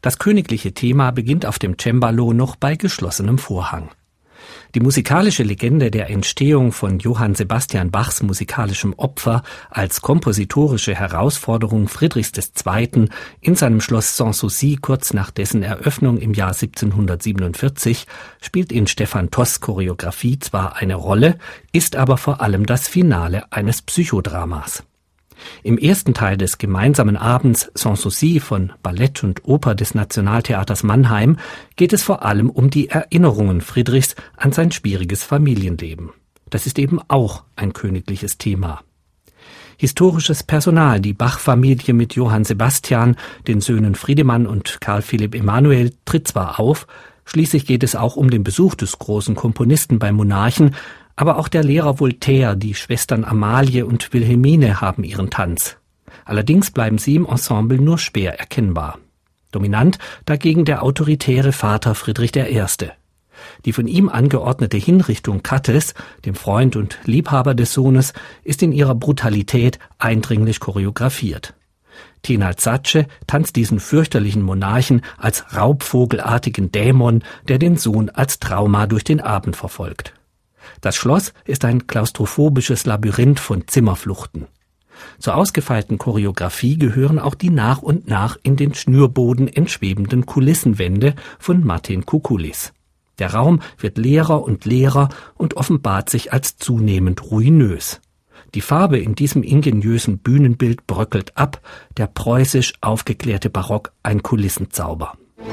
Das königliche Thema beginnt auf dem Cembalo noch bei geschlossenem Vorhang. Die musikalische Legende der Entstehung von Johann Sebastian Bachs musikalischem Opfer als kompositorische Herausforderung Friedrichs II. In seinem Schloss Sanssouci kurz nach dessen Eröffnung im Jahr 1747 spielt in Stephan Toss' Choreografie zwar eine Rolle, ist aber vor allem das Finale eines Psychodramas. Im ersten Teil des gemeinsamen Abends Sanssouci von Ballett und Oper des Nationaltheaters Mannheim geht es vor allem um die Erinnerungen Friedrichs an sein schwieriges Familienleben. Das ist eben auch ein königliches Thema. Historisches Personal, die Bach-Familie mit Johann Sebastian, den Söhnen Friedemann und Karl Philipp Emanuel, tritt zwar auf, schließlich geht es auch um den Besuch des großen Komponisten beim Monarchen, aber auch der Lehrer Voltaire, die Schwestern Amalie und Wilhelmine haben ihren Tanz. Allerdings bleiben sie im Ensemble nur schwer erkennbar. Dominant dagegen der autoritäre Vater Friedrich I. Die von ihm angeordnete Hinrichtung Kattes, dem Freund und Liebhaber des Sohnes, ist in ihrer Brutalität eindringlich choreografiert. Tenal Zace tanzt diesen fürchterlichen Monarchen als raubvogelartigen Dämon, der den Sohn als Trauma durch den Abend verfolgt. Das Schloss ist ein klaustrophobisches Labyrinth von Zimmerfluchten. Zur ausgefeilten Choreografie gehören auch die nach und nach in den Schnürboden entschwebenden Kulissenwände von Martin Kukulis. Der Raum wird leerer und offenbart sich als zunehmend ruinös. Die Farbe in diesem ingeniösen Bühnenbild bröckelt ab, der preußisch aufgeklärte Barock ein Kulissenzauber.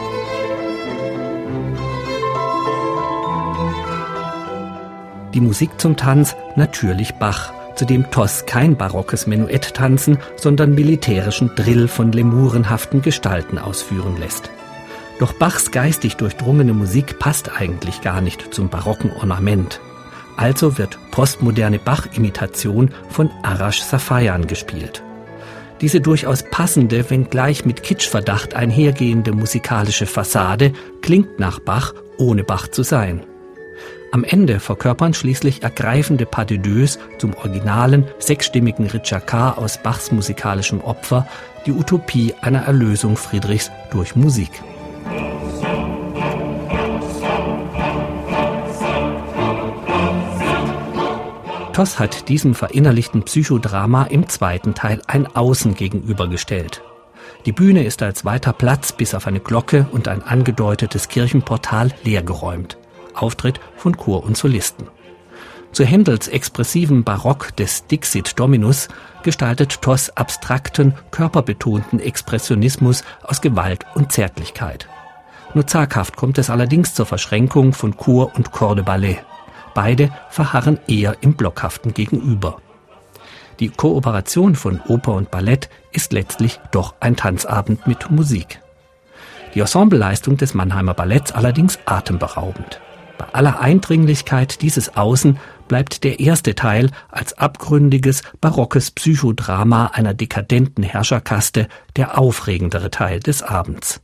Die Musik zum Tanz natürlich Bach, zu dem Toss kein barockes Menuett tanzen, sondern militärischen Drill von lemurenhaften Gestalten ausführen lässt. Doch Bachs geistig durchdrungene Musik passt eigentlich gar nicht zum barocken Ornament. Also wird postmoderne Bach-Imitation von Arash Safayan gespielt. Diese durchaus passende, wenngleich mit Kitschverdacht einhergehende musikalische Fassade klingt nach Bach, ohne Bach zu sein. Am Ende verkörpern schließlich ergreifende Pas de deux zum originalen, sechsstimmigen Ricercar aus Bachs musikalischem Opfer die Utopie einer Erlösung Friedrichs durch Musik. Toss hat diesem verinnerlichten Psychodrama im zweiten Teil ein Außen gegenübergestellt. Die Bühne ist als weiter Platz bis auf eine Glocke und ein angedeutetes Kirchenportal leergeräumt. Auftritt von Chor und Solisten. Zu Händels expressivem Barock des Dixit Dominus gestaltet Toss abstrakten, körperbetonten Expressionismus aus Gewalt und Zärtlichkeit. Nur zaghaft kommt es allerdings zur Verschränkung von Chor und Corps de Ballet. Beide verharren eher im blockhaften Gegenüber. Die Kooperation von Oper und Ballett ist letztlich doch ein Tanzabend mit Musik. Die Ensembleleistung des Mannheimer Balletts allerdings atemberaubend. Bei aller Eindringlichkeit dieses Außen bleibt der erste Teil als abgründiges, barockes Psychodrama einer dekadenten Herrscherkaste der aufregendere Teil des Abends.